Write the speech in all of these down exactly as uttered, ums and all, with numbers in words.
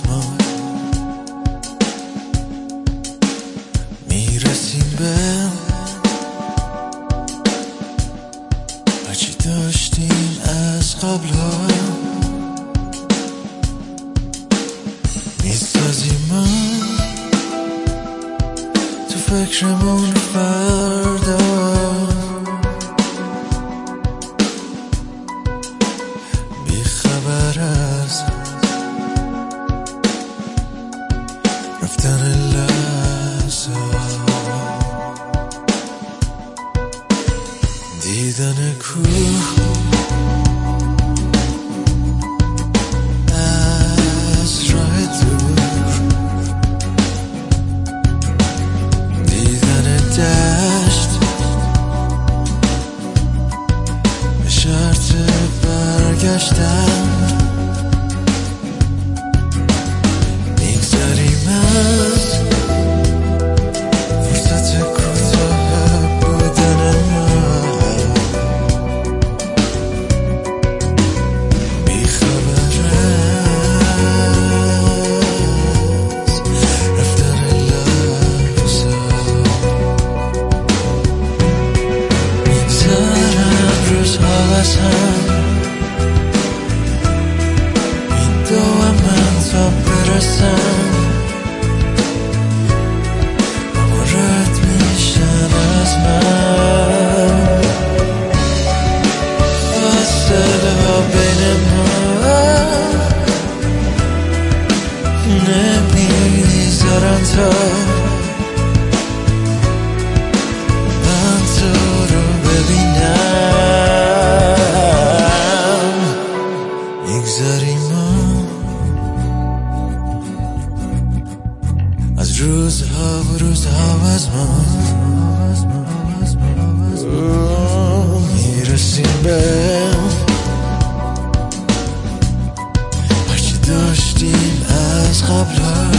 ما میرسیم به هرچی داشتیم از قبل ها، میسازیم ما تو فکرمون فردا، بیخبر از رفتن لحظه، دیدن کوه از راه دور، دیدن دشت به شرط برگشتن، میگذریم از فرصت کوتاه بودن ما، بیخبر از رفتن لحظه، میگذرم روزها از هم، میدوم من تا برسم، اما رد میشن از من، فاصله ها بین ما نمیذارن تا من تو رو ببینم، میگذاریم ما از روزها و روزها از ما، میرسیم به هرچی داشتیم از قبل ها،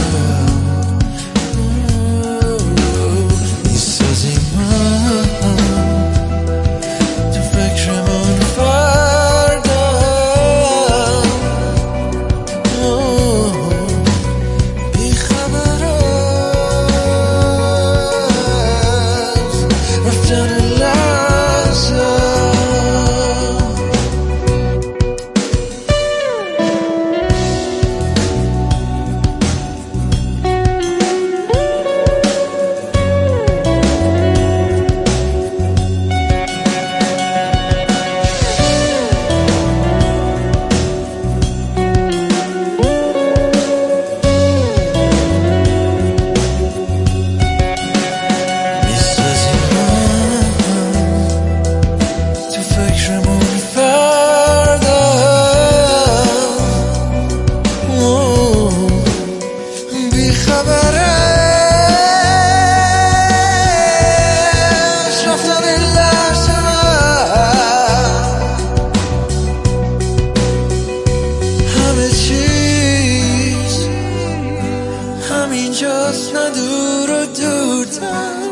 میسازیم ما تو فکرمون فردا، بیخبر از رفتن لحظه، همینجاست، نه دور و دورتر،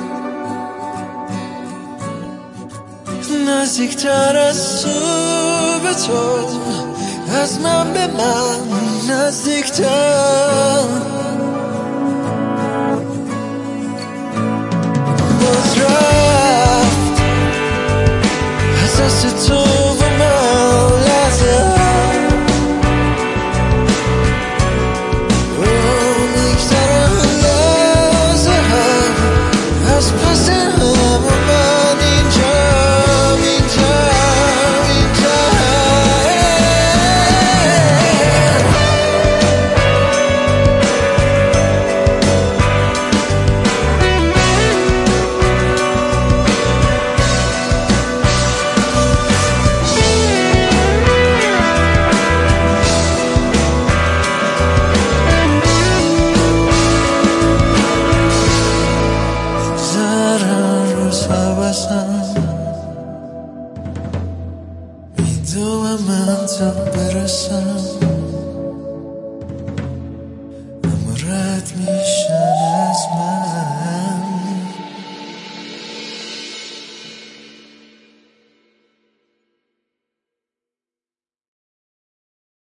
نزدیکتر از تو به تو، از من به من نزدیکتر، باز رفت از دست تو و من لحظه، میدوم من تا برسم.